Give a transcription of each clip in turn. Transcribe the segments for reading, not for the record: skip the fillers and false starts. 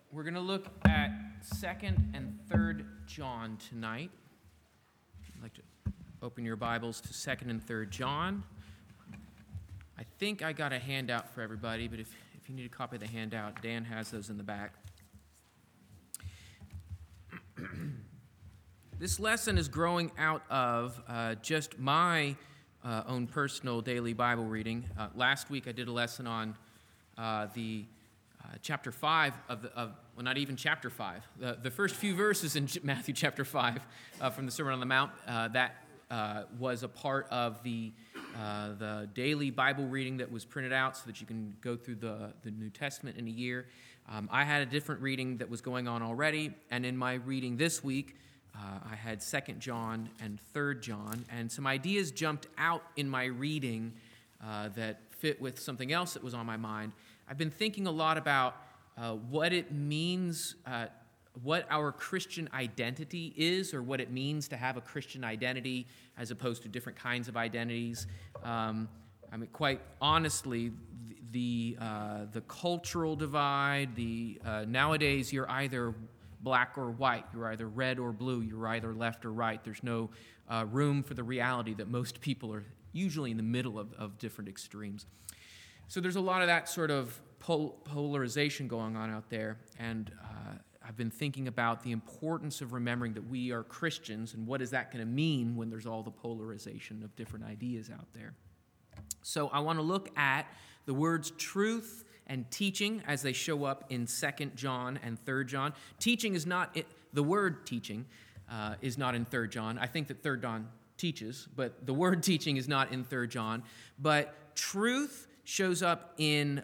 We're going to look at 2nd and 3rd John tonight. I'd like to open your Bibles to 2nd and 3rd John. I think I got a handout for everybody, but if you need a copy of the handout, Dan has those in the back. This lesson is growing out of just my own personal daily Bible reading. Last week I did a lesson on chapter 5 well, not even chapter 5. The first few verses in Matthew chapter 5 from the Sermon on the Mount, that was a part of the daily Bible reading that was printed out so that you can go through the New Testament in a year. I had a different reading that was going on already, and in my reading this week, I had 2nd John and 3rd John, and some ideas jumped out in my reading that fit with something else that was on my mind. I've been thinking a lot about what it means, what our Christian identity is, or what it means to have a Christian identity as opposed to different kinds of identities. Quite honestly, the cultural divide, nowadays you're either black or white, you're either red or blue, you're either left or right. There's no room for the reality that most people are usually in the middle of different extremes. So there's a lot of that sort of polarization going on out there, and I've been thinking about the importance of remembering that we are Christians, and what is that going to mean when there's all the polarization of different ideas out there. So I want to look at the words truth and teaching as they show up in 2nd John and 3rd John. Teaching is not, the word teaching is not in 3rd John. I think that 3rd John teaches, but the word teaching is not in 3rd John. But truth shows up in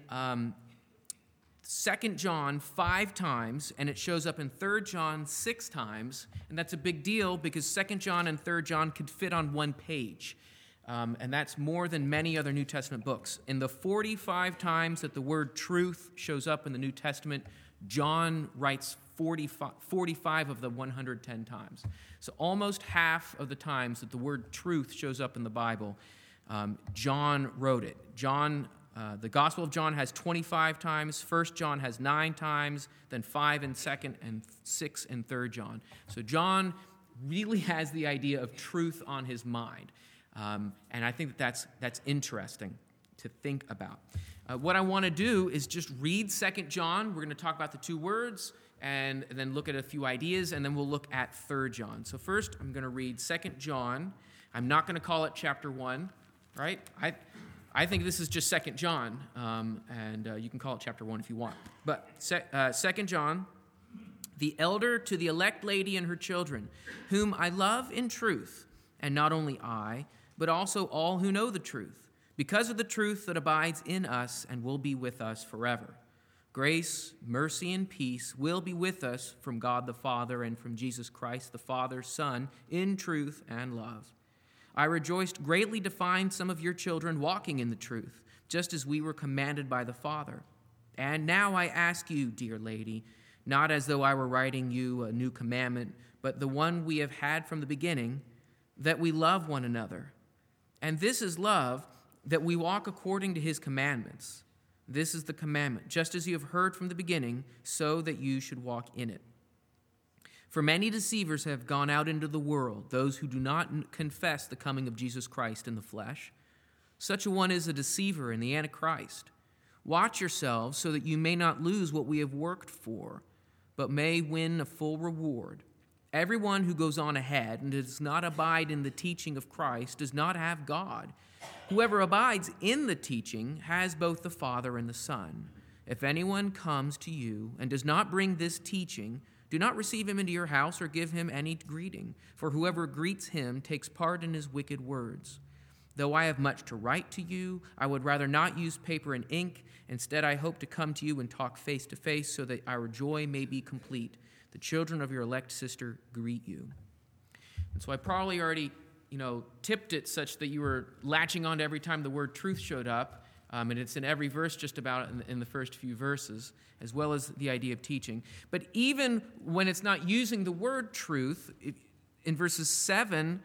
2nd John 5 times, and it shows up in 3rd John 6 times. And that's a big deal because 2nd John and 3rd John could fit on one page. And that's more than many other New Testament books. In the 45 times that the word truth shows up in the New Testament, John writes 45 of the 110 times. So almost half of the times that the word truth shows up in the Bible, John wrote it. The Gospel of John has 25 times, 1 John has 9 times, then 5 in 2nd, and 6 in 3rd John. So John really has the idea of truth on his mind. And I think that's interesting to think about. What I want to do is just read 2nd John. We're going to talk about the two words and then look at a few ideas, and then we'll look at 3rd John. So first, I'm going to read 2nd John. I'm not going to call it chapter 1, right? I think this is just 2nd John, and you can call it chapter 1 if you want. But 2nd John, the elder to the elect lady and her children, whom I love in truth, and not only I, but also all who know the truth, because of the truth that abides in us and will be with us forever. Grace, mercy, and peace will be with us from God the Father and from Jesus Christ, the Father's Son, in truth and love. I rejoiced greatly to find some of your children walking in the truth, just as we were commanded by the Father. And now I ask you, dear lady, not as though I were writing you a new commandment, but the one we have had from the beginning, that we love one another. And this is love, that we walk according to his commandments. This is the commandment, just as you have heard from the beginning, so that you should walk in it. For many deceivers have gone out into the world, those who do not confess the coming of Jesus Christ in the flesh. Such a one is a deceiver and the Antichrist. Watch yourselves so that you may not lose what we have worked for, but may win a full reward. Everyone who goes on ahead and does not abide in the teaching of Christ does not have God. Whoever abides in the teaching has both the Father and the Son. If anyone comes to you and does not bring this teaching, do not receive him into your house or give him any greeting, for whoever greets him takes part in his wicked words. Though I have much to write to you, I would rather not use paper and ink. Instead, I hope to come to you and talk face to face so that our joy may be complete. The children of your elect sister greet you. And so I probably already, tipped it such that you were latching on to every time the word truth showed up. And it's in every verse just about in the first few verses, as well as the idea of teaching. But even when it's not using the word truth, in verses 7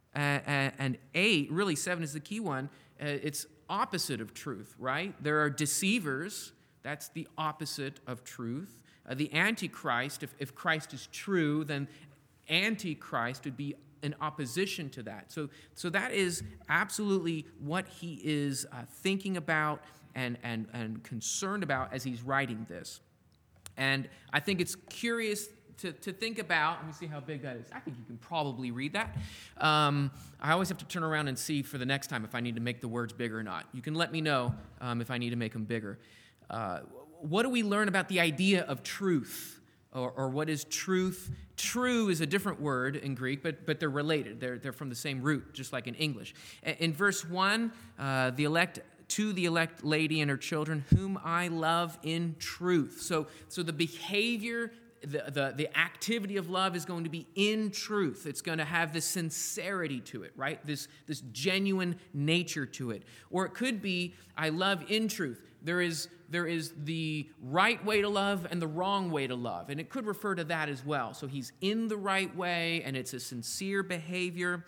and 8, really 7 is the key one, it's opposite of truth, right? There are deceivers That's the opposite of truth. The Antichrist, if Christ is true, then Antichrist would be in opposition to that. So that is absolutely what he is thinking about and concerned about as he's writing this. And I think it's curious to think about. Let me see how big that is. I think you can probably read that. I always have to turn around and see for the next time if I need to make the words bigger or not. You can let me know if I need to make them bigger. What do we learn about the idea of truth? Or what is truth? True is a different word in Greek, but they're related. They're from the same root, just like in English. In verse 1, the elect lady and her children, whom I love in truth. So the behavior, the activity of love is going to be in truth. It's going to have this sincerity to it, right? This genuine nature to it. Or it could be, I love in truth. There is the right way to love and the wrong way to love. And it could refer to that as well. So he's in the right way, and it's a sincere behavior.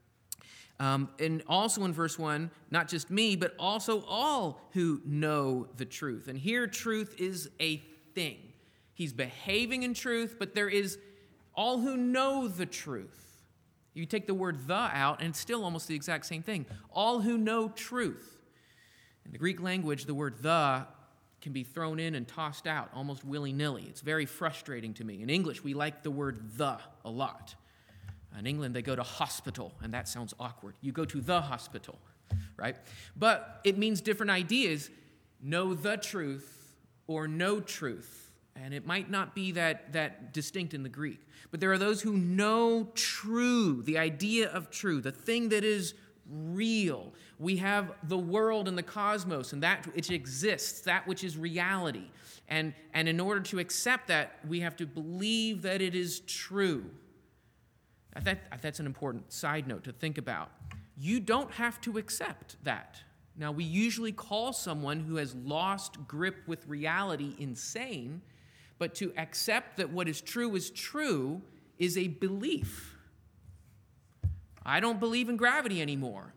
And also in verse 1, not just me, but also all who know the truth. And here, truth is a thing. He's behaving in truth, but there is all who know the truth. You take the word the out, and it's still almost the exact same thing. All who know truth. In the Greek language, the word the can be thrown in and tossed out almost willy-nilly. It's very frustrating to me. In English, we like the word the a lot. In England, they go to hospital, and that sounds awkward. You go to the hospital, right? But it means different ideas. Know the truth or know truth. And it might not be that distinct in the Greek. But there are those who know true, the idea of true, the thing that is real. We have the world and the cosmos and that which exists, that which is reality. And in order to accept that, we have to believe that it is true. That's an important side note to think about. You don't have to accept that. Now, we usually call someone who has lost grip with reality insane, but to accept that what is true is a belief. I don't believe in gravity anymore.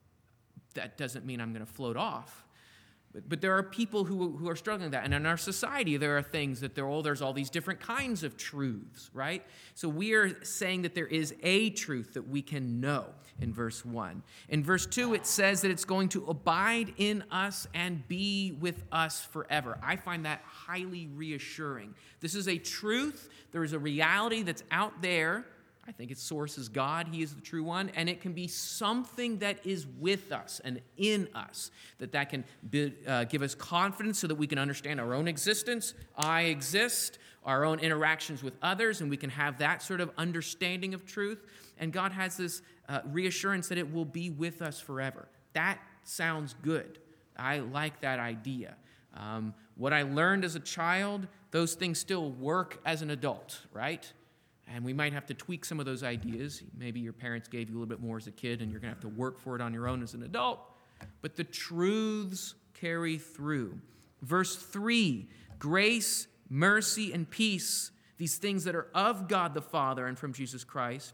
That doesn't mean I'm going to float off. But there are people who are struggling with that. And in our society, there are things that there's all these different kinds of truths, right? So we are saying that there is a truth that we can know in verse 1. In verse 2, it says that it's going to abide in us and be with us forever. I find that highly reassuring. This is a truth. There is a reality that's out there. I think its source is God. He is the true one. And it can be something that is with us and in us, that can give us confidence so that we can understand our own existence. I exist, our own interactions with others, and we can have that sort of understanding of truth. And God has this reassurance that it will be with us forever. That sounds good. I like that idea. What I learned as a child, those things still work as an adult, right? And we might have to tweak some of those ideas. Maybe your parents gave you a little bit more as a kid, and you're going to have to work for it on your own as an adult. But the truths carry through. Verse 3, grace, mercy, and peace, these things that are of God the Father and from Jesus Christ,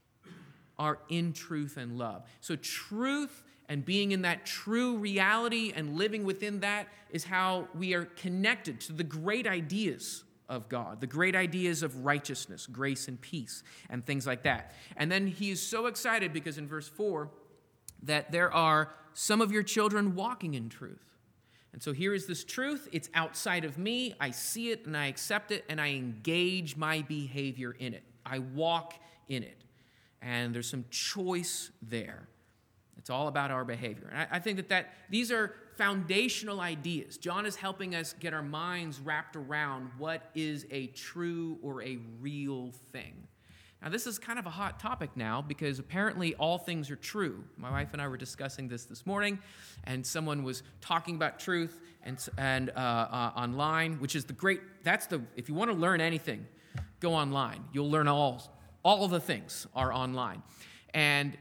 are in truth and love. So truth and being in that true reality and living within that is how we are connected to the great ideas of God, the great ideas of righteousness, grace, and peace, and things like that. And then he is so excited because in verse 4, that there are some of your children walking in truth. And so here is this truth. It's outside of me. I see it and I accept it and I engage my behavior in it. I walk in it. And there's some choice there. It's all about our behavior. And I think that these are foundational ideas. John is helping us get our minds wrapped around what is a true or a real thing. Now, this is kind of a hot topic now because apparently all things are true. My wife and I were discussing this morning, and someone was talking about truth and online, which is if you want to learn anything, go online. You'll learn all of the things are online. And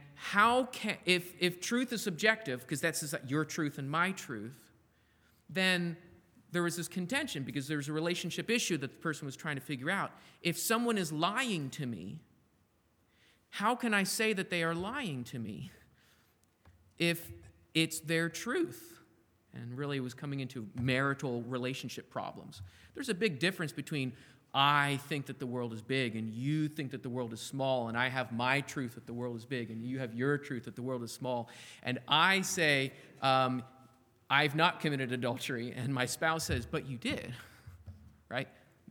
if truth is subjective, because that's your truth and my truth, then there was this contention because there's a relationship issue that the person was trying to figure out. If someone is lying to me, how can I say that they are lying to me if it's their truth? and really was coming into marital relationship problems. There's a big difference between I think that the world is big and you think that the world is small, and I have my truth that the world is big and you have your truth that the world is small. And I say, I've not committed adultery, and my spouse says, but you did, right?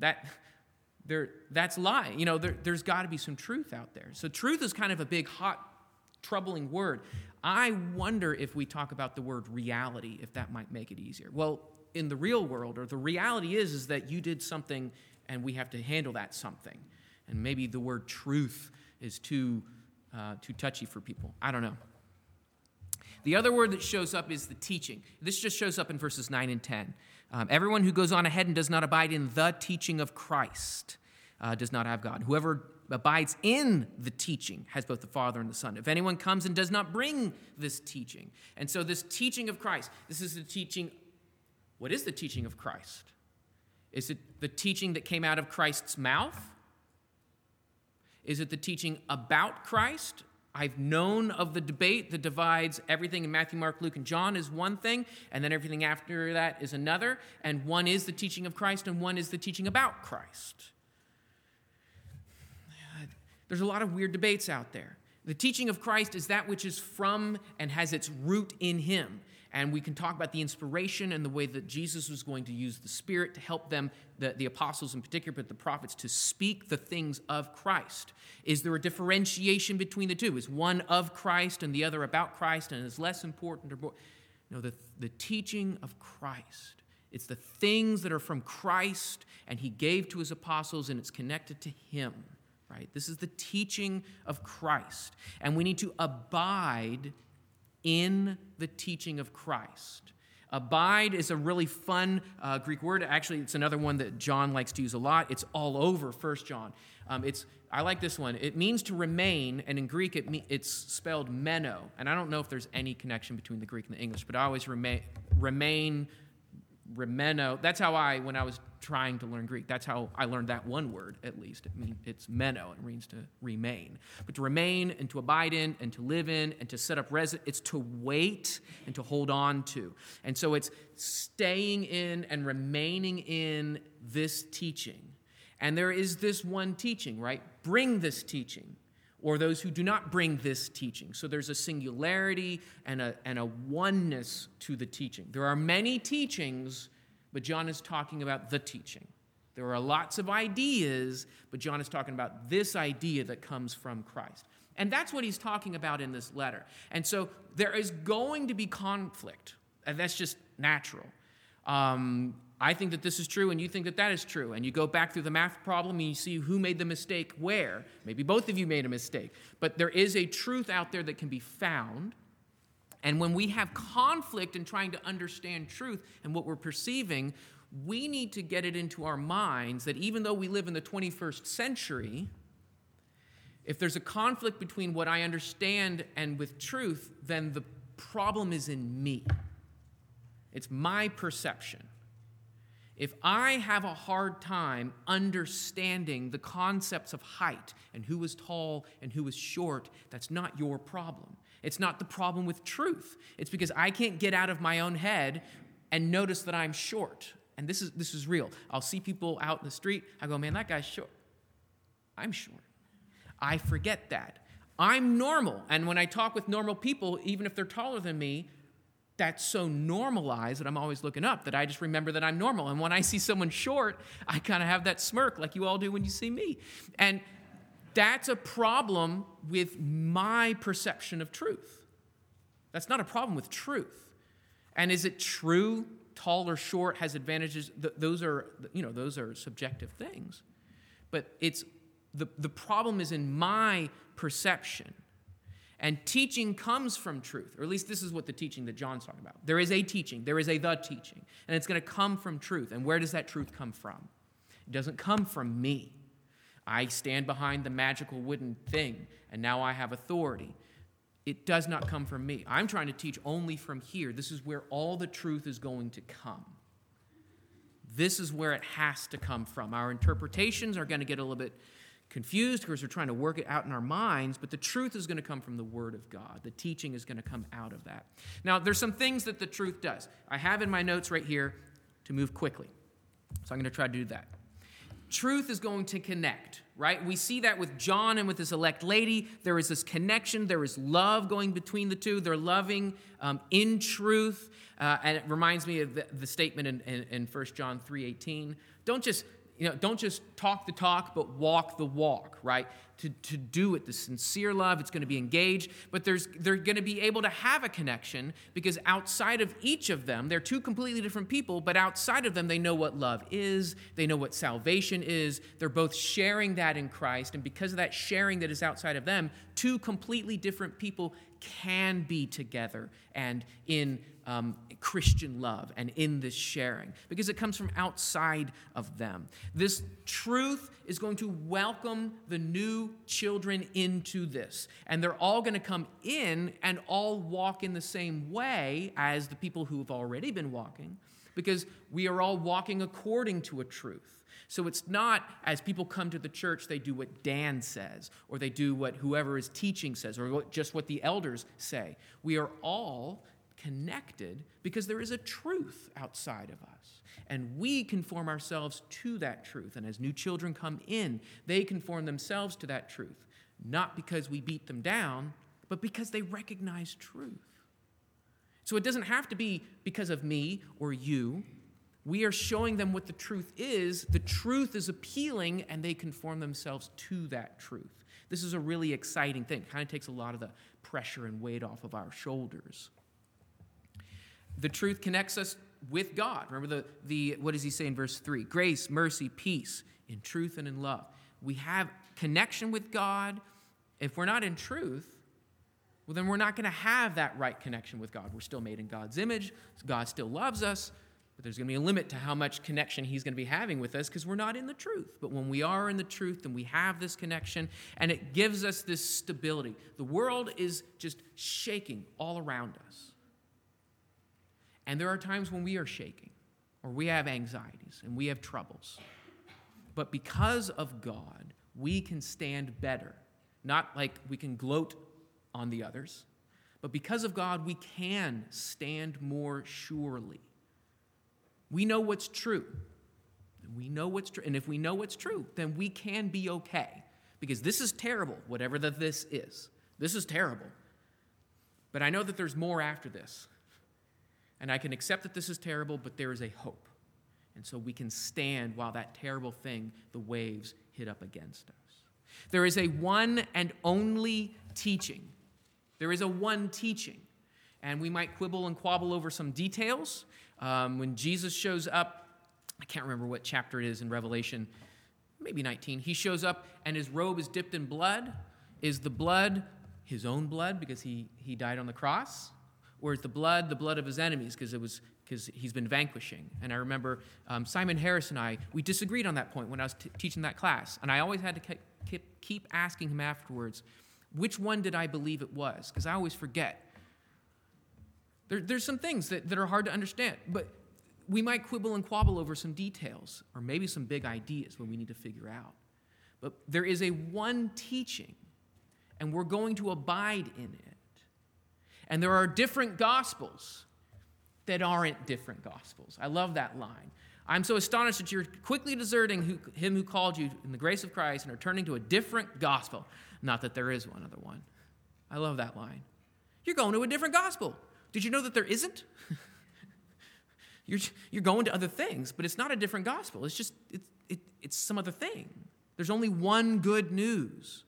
That's lying. There's got to be some truth out there. So truth is kind of a big, hot, troubling word. I wonder if we talk about the word reality, if that might make it easier. Well, in the real world, or the reality is that you did something and we have to handle that something. And maybe the word truth is too touchy for people. I don't know. The other word that shows up is the teaching. This just shows up in verses 9 and 10. Everyone who goes on ahead and does not abide in the teaching of Christ does not have God. Whoever abides in the teaching has both the Father and the Son. If anyone comes and does not bring this teaching. And so this teaching of Christ, this is the teaching. What is the teaching of Christ? Is it the teaching that came out of Christ's mouth? Is it the teaching about Christ? I've known of the debate that divides everything in Matthew, Mark, Luke, and John is one thing, and then everything after that is another, and one is the teaching of Christ, and one is the teaching about Christ. There's a lot of weird debates out there. The teaching of Christ is that which is from and has its root in him. And we can talk about the inspiration and the way that Jesus was going to use the Spirit to help them, the apostles in particular, but the prophets, to speak the things of Christ. Is there a differentiation between the two? Is one of Christ and the other about Christ and is less important? No, the teaching of Christ. It's the things that are from Christ and he gave to his apostles, and it's connected to him, right? This is the teaching of Christ. And we need to abide in the teaching of Christ. Abide is a really fun Greek word. Actually, it's another one that John likes to use a lot. It's all over 1 John. I like this one. It means to remain, and in Greek it's spelled meno. And I don't know if there's any connection between the Greek and the English, but I always remain, remeno. That's how when I was trying to learn Greek, that's how I learned that one word, at least. It's meno. It means to remain. But to remain and to abide in and to live in and to set up it's to wait and to hold on to. And so it's staying in and remaining in this teaching. And there is this one teaching, right? Bring this teaching, or those who do not bring this teaching. So there's a singularity and a oneness to the teaching. There are many teachings, but John is talking about the teaching. There are lots of ideas, but John is talking about this idea that comes from Christ. And that's what he's talking about in this letter. And so there is going to be conflict, and that's just natural. I think that this is true, and you think that that is true. And you go back through the math problem, and you see who made the mistake where. Maybe both of you made a mistake. But there is a truth out there that can be found. And when we have conflict in trying to understand truth and what we're perceiving, we need to get it into our minds that even though we live in the 21st century, if there's a conflict between what I understand and with truth, then the problem is in me. It's my perception. If I have a hard time understanding the concepts of height and who is tall and who is short, that's not your problem. It's not the problem with truth. It's because I can't get out of my own head and notice that I'm short. And this is real. I'll see people out in the street. I go, man, that guy's short. I'm short. I forget that. I'm normal. And when I talk with normal people, even if they're taller than me, that's so normalized that I'm always looking up that I just remember that I'm normal. And when I see someone short, I kind of have that smirk like you all do when you see me. And that's a problem with my perception of truth. That's not a problem with truth. And is it true tall or short has advantages? Those are subjective things. But it's the problem is in my perception. And teaching comes from truth, or at least this is what the teaching that John's talking about. There is a teaching, there is the teaching, and it's going to come from truth. And where does that truth come from? It doesn't come from me. I stand behind the magical wooden thing, and now I have authority. It does not come from me. I'm trying to teach only from here. This is where all the truth is going to come. This is where it has to come from. Our interpretations are going to get a little bit confused because we're trying to work it out in our minds, but the truth is going to come from the Word of God. The teaching is going to come out of that. Now, there's some things that the truth does. I have in my notes right here to move quickly, so I'm going to try to do that. Truth is going to connect, right? We see that with John and with this elect lady. There is this connection. There is love going between the two. They're loving in truth. And it reminds me of the statement in 1 John 3:18. Don't just talk the talk, but walk the walk, right? To do it, the sincere love, it's going to be engaged, but they're going to be able to have a connection because outside of each of them, they're two completely different people, but outside of them, they know what love is, they know what salvation is, they're both sharing that in Christ, and because of that sharing that is outside of them, two completely different people can be together and in Christian love and in this sharing because it comes from outside of them. This truth is going to welcome the new children into this, and they're all going to come in and all walk in the same way as the people who have already been walking because we are all walking according to a truth. So it's not as people come to the church, they do what Dan says, or they do what whoever is teaching says, or just what the elders say. We are all connected because there is a truth outside of us. And we conform ourselves to that truth. And as new children come in, they conform themselves to that truth. Not because we beat them down, but because they recognize truth. So it doesn't have to be because of me or you. We are showing them what the truth is. The truth is appealing, and they conform themselves to that truth. This is a really exciting thing. It kind of takes a lot of the pressure and weight off of our shoulders. The truth connects us with God. Remember the what does he say in verse 3? Grace, mercy, peace, in truth and in love. We have connection with God. If we're not in truth, well, then we're not going to have that right connection with God. We're still made in God's image. God still loves us, but there's going to be a limit to how much connection he's going to be having with us because we're not in the truth. But when we are in the truth, then we have this connection, and it gives us this stability. The world is just shaking all around us. And there are times when we are shaking, or we have anxieties, and we have troubles. But because of God, we can stand better. Not like we can gloat on the others, but because of God, we can stand more surely. We know what's true. We know what's true. And if we know what's true, then we can be okay. Because this is terrible, whatever this is. This is terrible. But I know that there's more after this. And I can accept that this is terrible, but there is a hope. And so we can stand while that terrible thing, the waves, hit up against us. There is a one and only teaching. There is a one teaching. And we might quibble and quabble over some details. When Jesus shows up, I can't remember what chapter it is in Revelation, maybe 19. He shows up and his robe is dipped in blood. Is the blood his own blood because he died on the cross? Or is the blood of his enemies because he's been vanquishing? And I remember Simon Harris and I, we disagreed on that point when I was teaching that class. And I always had to keep asking him afterwards, which one did I believe it was? Because I always forget. There's some things that are hard to understand, but we might quibble and quabble over some details or maybe some big ideas when we need to figure out. But there is a one teaching, and we're going to abide in it. And there are different gospels that aren't different gospels. I love that line. I'm so astonished that you're quickly deserting him who called you in the grace of Christ and are turning to a different gospel. Not that there is one other one. I love that line. You're going to a different gospel. Did you know that there isn't? You're going to other things, but it's not a different gospel. It's just, it's some other thing. There's only one good news.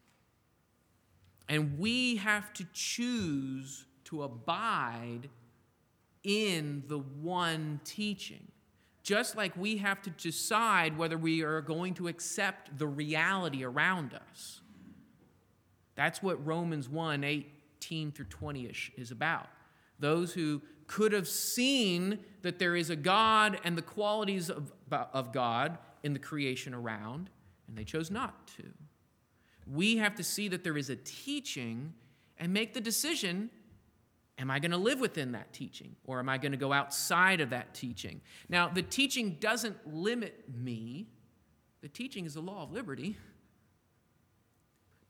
And we have to choose to abide in the one teaching. Just like we have to decide whether we are going to accept the reality around us. That's what Romans 1:18 through 20-ish is about. Those who could have seen that there is a God and the qualities of God in the creation around, and they chose not to. We have to see that there is a teaching and make the decision, am I going to live within that teaching or am I going to go outside of that teaching? Now, the teaching doesn't limit me. The teaching is the law of liberty.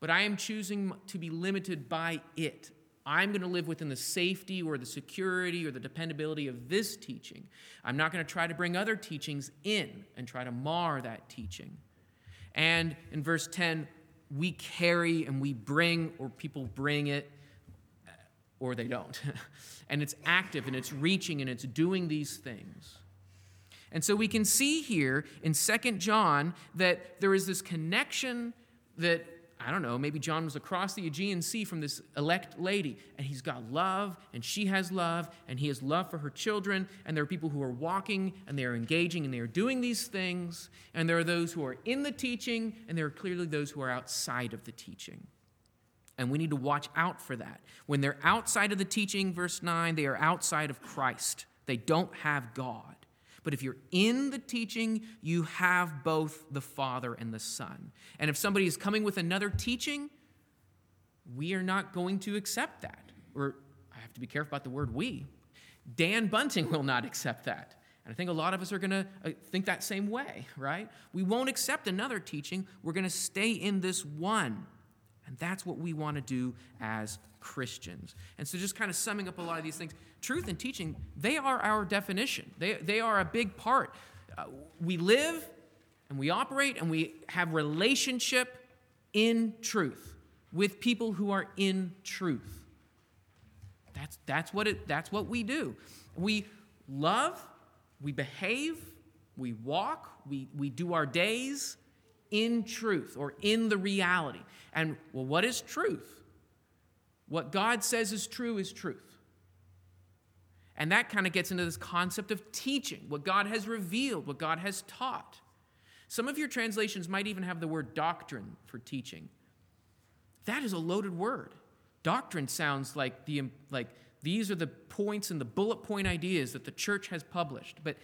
but I am choosing to be limited by it. I'm going to live within the safety or the security or the dependability of this teaching. I'm not going to try to bring other teachings in and try to mar that teaching. And in verse 10, we carry and we bring, or people bring it, or they don't. And it's active and it's reaching and it's doing these things. And so we can see here in 2 John that there is this connection that, I don't know, maybe John was across the Aegean Sea from this elect lady, and he's got love, and she has love, and he has love for her children, and there are people who are walking, and they are engaging, and they are doing these things, and there are those who are in the teaching, and there are clearly those who are outside of the teaching. And we need to watch out for that. When they're outside of the teaching, verse 9, they are outside of Christ. They don't have God. But if you're in the teaching, you have both the Father and the Son. And if somebody is coming with another teaching, we are not going to accept that. Or I have to be careful about the word we. Dan Bunting will not accept that. And I think a lot of us are going to think that same way, right? We won't accept another teaching. We're going to stay in this one. And that's what we want to do as Christians. And so just kind of summing up a lot of these things, truth and teaching, they are our definition. They are a big part. We live and we operate and we have relationship in truth with people who are in truth. That's what we do. We love, we behave, we walk, we do our days in truth or in the reality. And, well, what is truth? What God says is truth. And that kind of gets into this concept of teaching, what God has revealed, what God has taught. Some of your translations might even have the word doctrine for teaching. That is a loaded word. Doctrine sounds like these are the points and the bullet point ideas that the church has published. But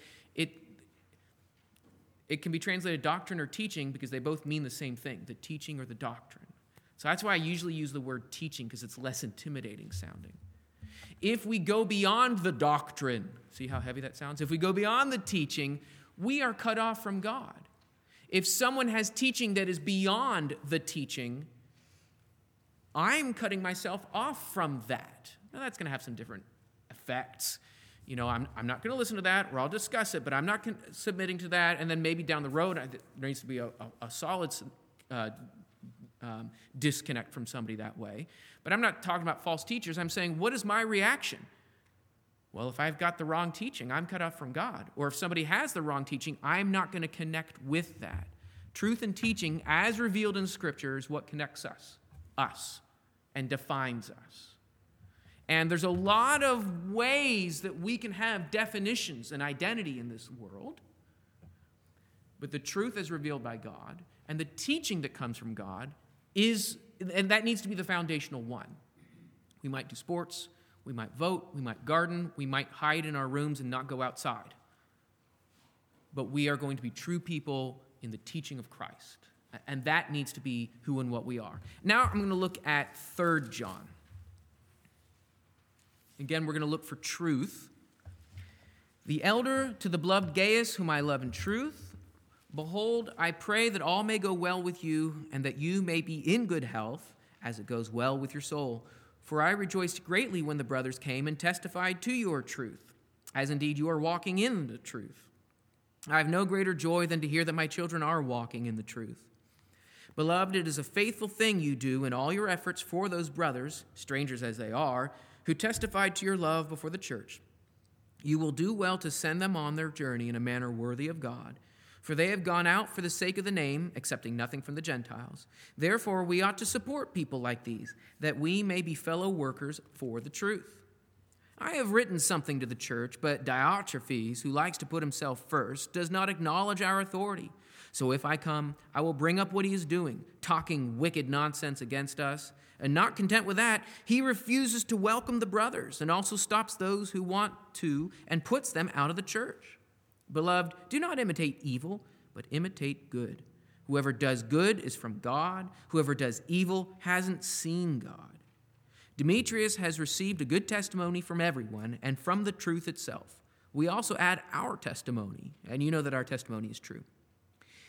it can be translated doctrine or teaching because they both mean the same thing, the teaching or the doctrine. So that's why I usually use the word teaching, because it's less intimidating sounding. If we go beyond the doctrine, see how heavy that sounds? If we go beyond the teaching, we are cut off from God. If someone has teaching that is beyond the teaching, I'm cutting myself off from that. Now that's going to have some different effects. You know, I'm not going to listen to that, or I'll discuss it, but I'm not submitting to that. And then maybe down the road, there needs to be a solid disconnect from somebody that way. But I'm not talking about false teachers. I'm saying, what is my reaction? Well, if I've got the wrong teaching, I'm cut off from God. Or if somebody has the wrong teaching, I'm not going to connect with that. Truth and teaching, as revealed in Scripture, is what connects us, and defines us. And there's a lot of ways that we can have definitions and identity in this world. But the truth as revealed by God and the teaching that comes from God and that needs to be the foundational one. We might do sports, we might vote, we might garden, we might hide in our rooms and not go outside. But we are going to be true people in the teaching of Christ. And that needs to be who and what we are. Now I'm going to look at 3 John. Again, we're going to look for truth. The elder to the beloved Gaius, whom I love in truth, behold, I pray that all may go well with you, and that you may be in good health, as it goes well with your soul. For I rejoiced greatly when the brothers came and testified to your truth, as indeed you are walking in the truth. I have no greater joy than to hear that my children are walking in the truth. Beloved, it is a faithful thing you do in all your efforts for those brothers, strangers as they are, who testified to your love before the church. You will do well to send them on their journey in a manner worthy of God, for they have gone out for the sake of the name, accepting nothing from the Gentiles. Therefore, we ought to support people like these, that we may be fellow workers for the truth. I have written something to the church, but Diotrephes, who likes to put himself first, does not acknowledge our authority. So if I come, I will bring up what he is doing, talking wicked nonsense against us. And not content with that, he refuses to welcome the brothers and also stops those who want to and puts them out of the church. Beloved, do not imitate evil, but imitate good. Whoever does good is from God. Whoever does evil hasn't seen God. Demetrius has received a good testimony from everyone and from the truth itself. We also add our testimony, and you know that our testimony is true.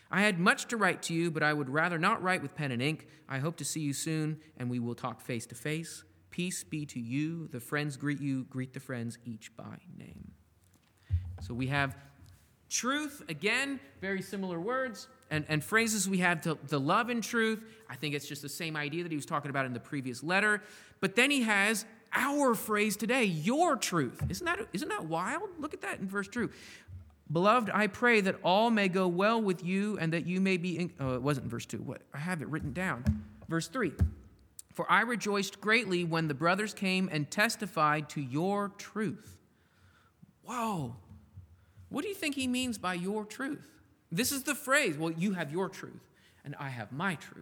I had much to write to you, but I would rather not write with pen and ink. I hope to see you soon, and we will talk face to face. Peace be to you. The friends greet you. Greet the friends each by name. So we have truth, again, very similar words and phrases we have to love and truth. I think it's just the same idea that he was talking about in the previous letter. But then he has our phrase today, your truth. Isn't that wild? Look at that in verse 2. Beloved, I pray that all may go well with you and that you may be... it wasn't in verse 2. I have it written down. Verse 3. For I rejoiced greatly when the brothers came and testified to your truth. Whoa. What do you think he means by your truth? This is the phrase. Well, you have your truth, and I have my truth.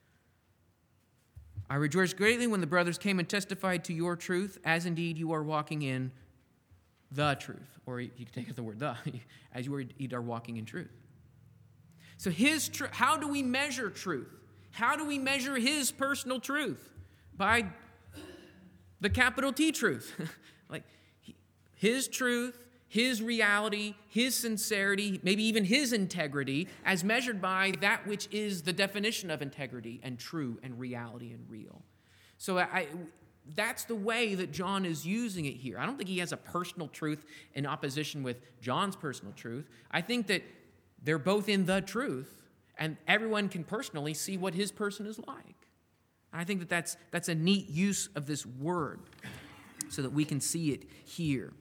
I rejoiced greatly when the brothers came and testified to your truth, as indeed you are walking in the truth. Or you can take the word the, as you are walking in truth. So how do we measure truth? How do we measure his personal truth? By the capital T truth. Like his truth, his reality, his sincerity, maybe even his integrity, as measured by that which is the definition of integrity and true and reality and real. So that's the way that John is using it here. I don't think he has a personal truth in opposition with John's personal truth. I think that they're both in the truth, and everyone can personally see what his person is like. I think that that's a neat use of this word so that we can see it here.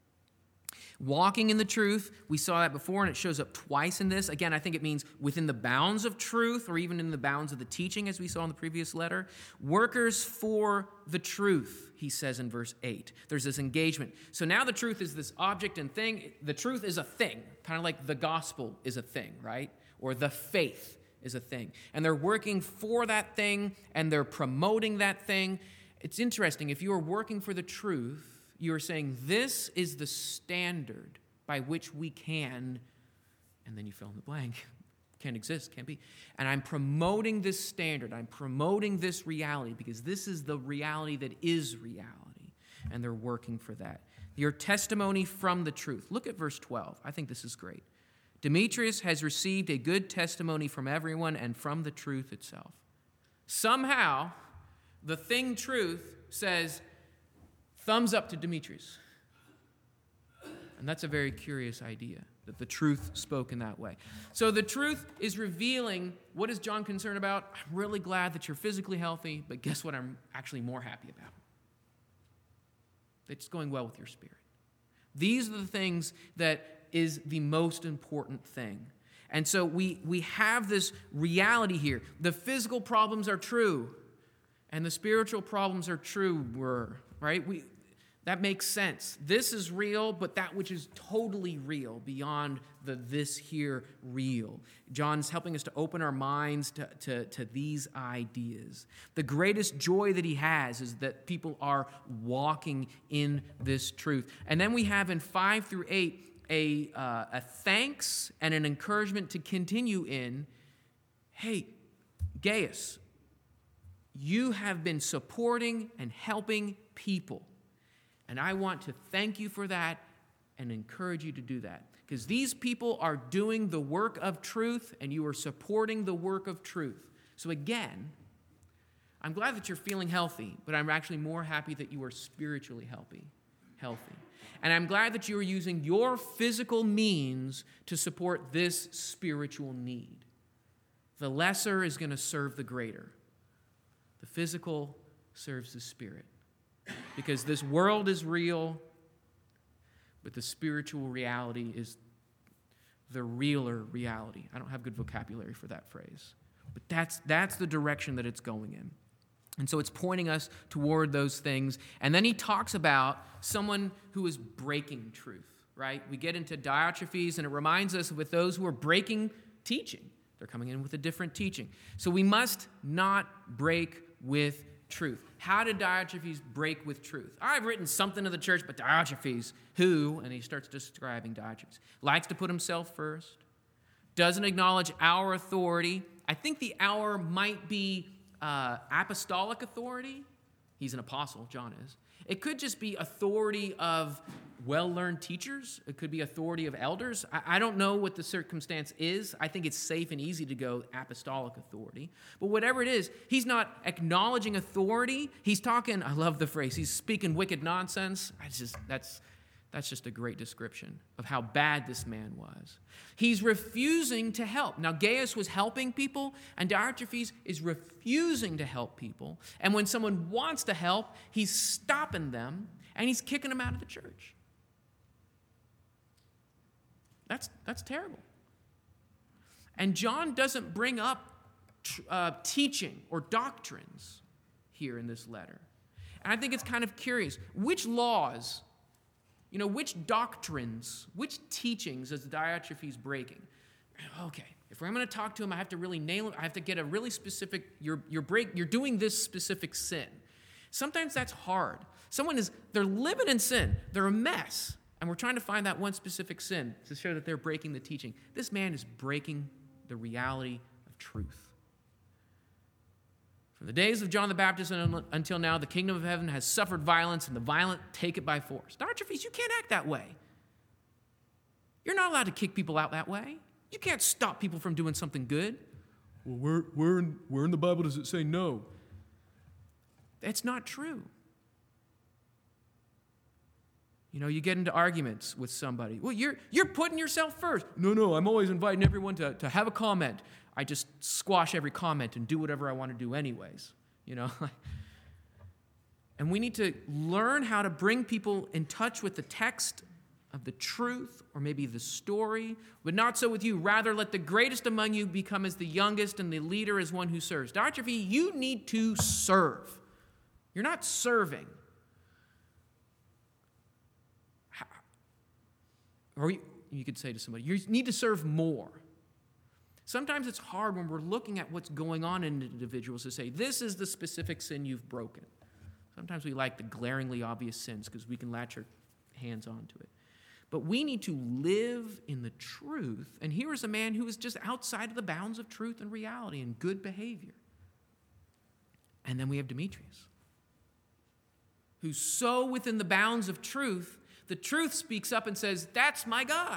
Walking in the truth, we saw that before, and it shows up twice in this. Again, I think it means within the bounds of truth, or even in the bounds of the teaching, as we saw in the previous letter. Workers for the truth, he says in verse 8. There's this engagement. So now the truth is this object and thing. The truth is a thing, kind of like the gospel is a thing, right? Or the faith is a thing. And they're working for that thing, and they're promoting that thing. It's interesting. If you are working for the truth, you are saying this is the standard by which we can, and then you fill in the blank, can't exist, can't be. And I'm promoting this standard. I'm promoting this reality because this is the reality that is reality. And they're working for that. Your testimony from the truth. Look at verse 12. I think this is great. Demetrius has received a good testimony from everyone and from the truth itself. Somehow, the thing truth says, thumbs up to Demetrius. And that's a very curious idea, that the truth spoke in that way. So the truth is revealing, what is John concerned about? I'm really glad that you're physically healthy, but guess what I'm actually more happy about? It's going well with your spirit. These are the things that is the most important thing. And so we have this reality here. The physical problems are true, and the spiritual problems are truer, right? That makes sense. This is real, but that which is totally real beyond the this here real. John's helping us to open our minds to these ideas. The greatest joy that he has is that people are walking in this truth. And then we have in 5 through 8 a thanks and an encouragement to continue in, hey, Gaius, you have been supporting and helping people. And I want to thank you for that and encourage you to do that. Because these people are doing the work of truth, and you are supporting the work of truth. So again, I'm glad that you're feeling healthy, but I'm actually more happy that you are spiritually healthy. And I'm glad that you are using your physical means to support this spiritual need. The lesser is going to serve the greater. The physical serves the spirit. Because this world is real, but the spiritual reality is the realer reality. I don't have good vocabulary for that phrase. But that's the direction that it's going in. And so it's pointing us toward those things. And then he talks about someone who is breaking truth, right? We get into Diotrephes, and it reminds us with those who are breaking teaching. They're coming in with a different teaching. So we must not break with truth. How did Diotrephes break with truth? I've written something to the church, but Diotrephes, who, and he starts describing Diotrephes, likes to put himself first, doesn't acknowledge our authority. I think the our might be apostolic authority. He's an apostle, John is. It could just be authority of well-learned teachers. It could be authority of elders. I don't know what the circumstance is. I think it's safe and easy to go apostolic authority. But whatever it is, he's not acknowledging authority. He's talking, I love the phrase, he's speaking wicked nonsense. That's just a great description of how bad this man was. He's refusing to help. Now, Gaius was helping people, and Diotrephes is refusing to help people. And when someone wants to help, he's stopping them, and he's kicking them out of the church. That's terrible. And John doesn't bring up teaching or doctrines here in this letter. And I think it's kind of curious. Which laws, which doctrines, which teachings is Diotrephes breaking? Okay, if I'm going to talk to him, I have to really nail it. I have to get a really specific, you're doing this specific sin. Sometimes that's hard. They're living in sin. They're a mess. And we're trying to find that one specific sin to show that they're breaking the teaching. This man is breaking the reality of truth. From the days of John the Baptist until now, the kingdom of heaven has suffered violence, and the violent take it by force. Diotrephes, you can't act that way. You're not allowed to kick people out that way. You can't stop people from doing something good. Well, where in the Bible does it say no? That's not true. You get into arguments with somebody. Well, you're putting yourself first. No, I'm always inviting everyone to have a comment. I just squash every comment and do whatever I want to do anyways. And we need to learn how to bring people in touch with the text of the truth or maybe the story, but not so with you. Rather, let the greatest among you become as the youngest and the leader as one who serves. Diotrephes, you need to serve. You're not serving. Or you could say to somebody, you need to serve more. Sometimes it's hard when we're looking at what's going on in individuals to say, this is the specific sin you've broken. Sometimes we like the glaringly obvious sins because we can latch our hands onto it. But we need to live in the truth. And here is a man who is just outside of the bounds of truth and reality and good behavior. And then we have Demetrius, who's so within the bounds of truth, the truth speaks up and says, that's my guy.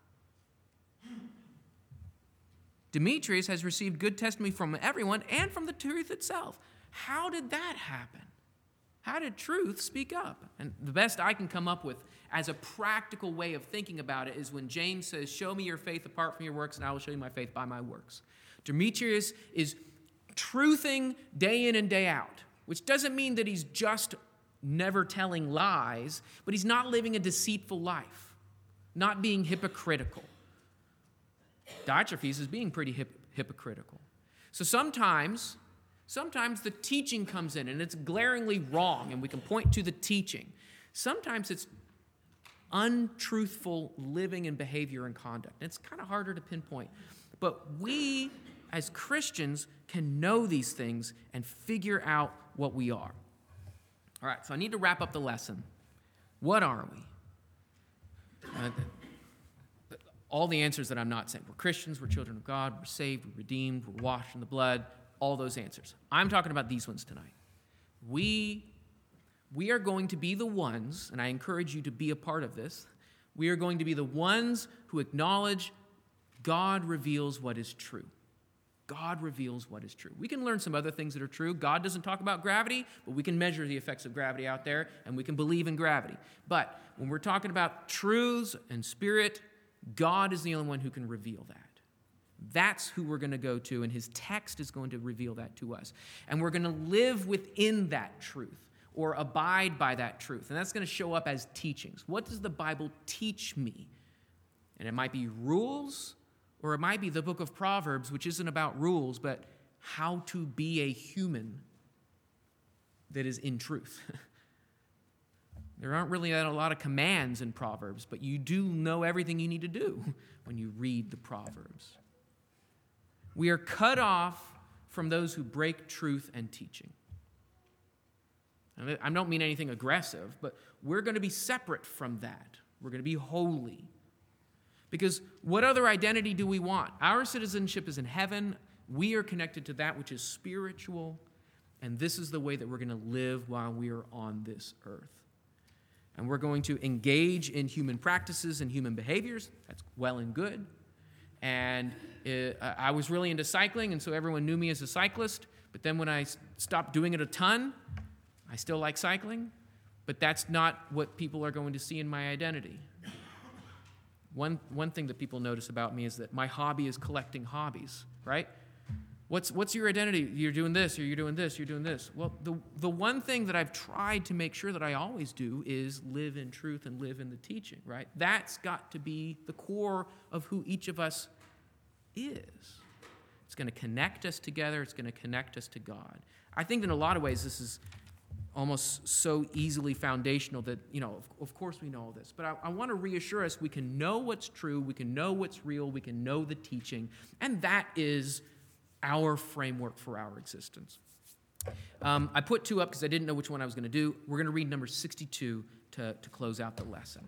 Demetrius has received good testimony from everyone and from the truth itself. How did that happen? How did truth speak up? And the best I can come up with as a practical way of thinking about it is when James says, show me your faith apart from your works, and I will show you my faith by my works. Demetrius is truthing day in and day out, which doesn't mean that he's just never telling lies, but he's not living a deceitful life, not being hypocritical. Diotrephes is being pretty hypocritical. So sometimes the teaching comes in and it's glaringly wrong and we can point to the teaching. Sometimes it's untruthful living and behavior and conduct. And it's kind of harder to pinpoint. But we, as Christians, can know these things and figure out what we are. All right, so I need to wrap up the lesson. What are we? All the answers that I'm not saying. We're Christians, we're children of God, we're saved, we're redeemed, we're washed in the blood, all those answers. I'm talking about these ones tonight. We are going to be the ones, and I encourage you to be a part of this, we are going to be the ones who acknowledge God reveals what is true. God reveals what is true. We can learn some other things that are true. God doesn't talk about gravity, but we can measure the effects of gravity out there, and we can believe in gravity. But when we're talking about truths and spirit, God is the only one who can reveal that. That's who we're going to go to, and his text is going to reveal that to us. And we're going to live within that truth or abide by that truth. And that's going to show up as teachings. What does the Bible teach me? And it might be rules, or it might be the book of Proverbs, which isn't about rules, but how to be a human that is in truth. There aren't really a lot of commands in Proverbs, but you do know everything you need to do when you read the Proverbs. We are cut off from those who break truth and teaching. I don't mean anything aggressive, but we're going to be separate from that. We're going to be holy. Because what other identity do we want? Our citizenship is in heaven. We are connected to that which is spiritual. And this is the way that we're going to live while we are on this earth. and we're going to engage in human practices and human behaviors. That's well and good. And I was really into cycling, and so everyone knew me as a cyclist. But then when I stopped doing it a ton, I still like cycling. But that's not what people are going to see in my identity. One thing that people notice about me is that my hobby is collecting hobbies, right? What's your identity? You're doing this, or you're doing this, you're doing this. Well, the one thing that I've tried to make sure that I always do is live in truth and live in the teaching, right? That's got to be the core of who each of us is. It's going to connect us together. It's going to connect us to God. I think in a lot of ways this is almost so easily foundational that, of course we know all this. But I want to reassure us we can know what's true, we can know what's real, we can know the teaching, and that is our framework for our existence. I put 2 up because I didn't know which one I was going to do. We're going to read number 62 to close out the lesson.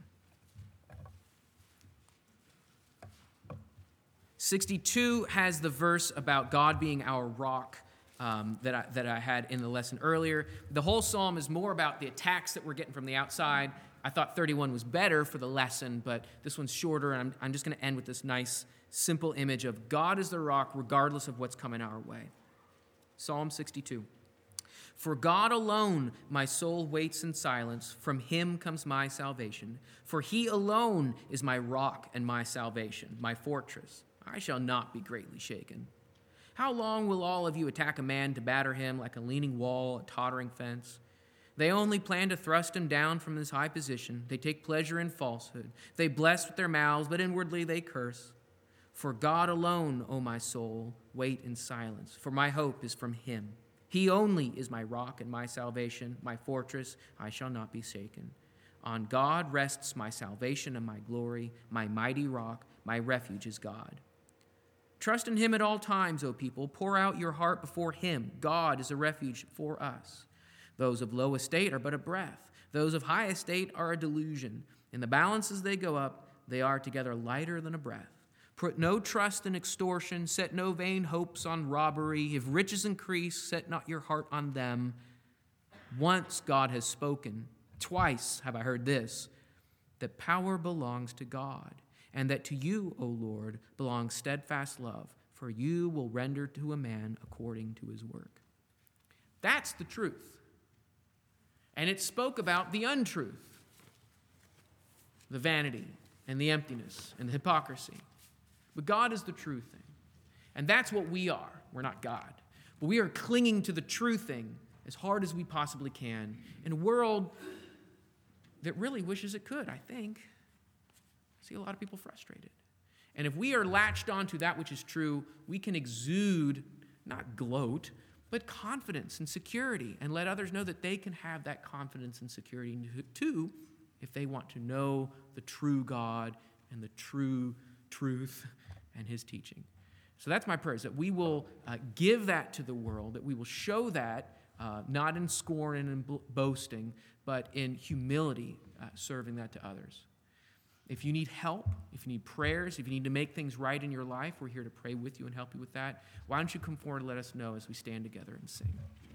62 has the verse about God being our rock that I had in the lesson earlier. The whole psalm is more about the attacks that we're getting from the outside. I thought 31 was better for the lesson, but this one's shorter, and I'm just going to end with this nice, simple image of God is the rock regardless of what's coming our way. Psalm 62. For God alone my soul waits in silence. From him comes my salvation. For he alone is my rock and my salvation, my fortress. I shall not be greatly shaken. How long will all of you attack a man to batter him like a leaning wall, a tottering fence? They only plan to thrust him down from his high position. They take pleasure in falsehood. They bless with their mouths, but inwardly they curse. For God alone, O my soul, wait in silence, for my hope is from him. He only is my rock and my salvation, my fortress. I shall not be shaken. On God rests my salvation and my glory, my mighty rock, my refuge is God. Trust in him at all times, O people. Pour out your heart before him. God is a refuge for us. Those of low estate are but a breath. Those of high estate are a delusion. In the balance as they go up, they are together lighter than a breath. Put no trust in extortion. Set no vain hopes on robbery. If riches increase, set not your heart on them. Once God has spoken, twice have I heard this, that power belongs to God, and that to you, O Lord, belongs steadfast love, for you will render to a man according to his work. That's the truth. And it spoke about the untruth, the vanity and the emptiness and the hypocrisy. But God is the true thing. And that's what we are. We're not God. But we are clinging to the true thing as hard as we possibly can in a world that really wishes it could, I think. I see a lot of people frustrated. And if we are latched onto that which is true, we can exude, not gloat, but confidence and security, and let others know that they can have that confidence and security too if they want to know the true God and the true truth and his teaching. So that's my prayer, is that we will give that to the world, that we will show that, not in scorn and in boasting, but in humility, serving that to others. If you need help, if you need prayers, if you need to make things right in your life, we're here to pray with you and help you with that. Why don't you come forward and let us know as we stand together and sing.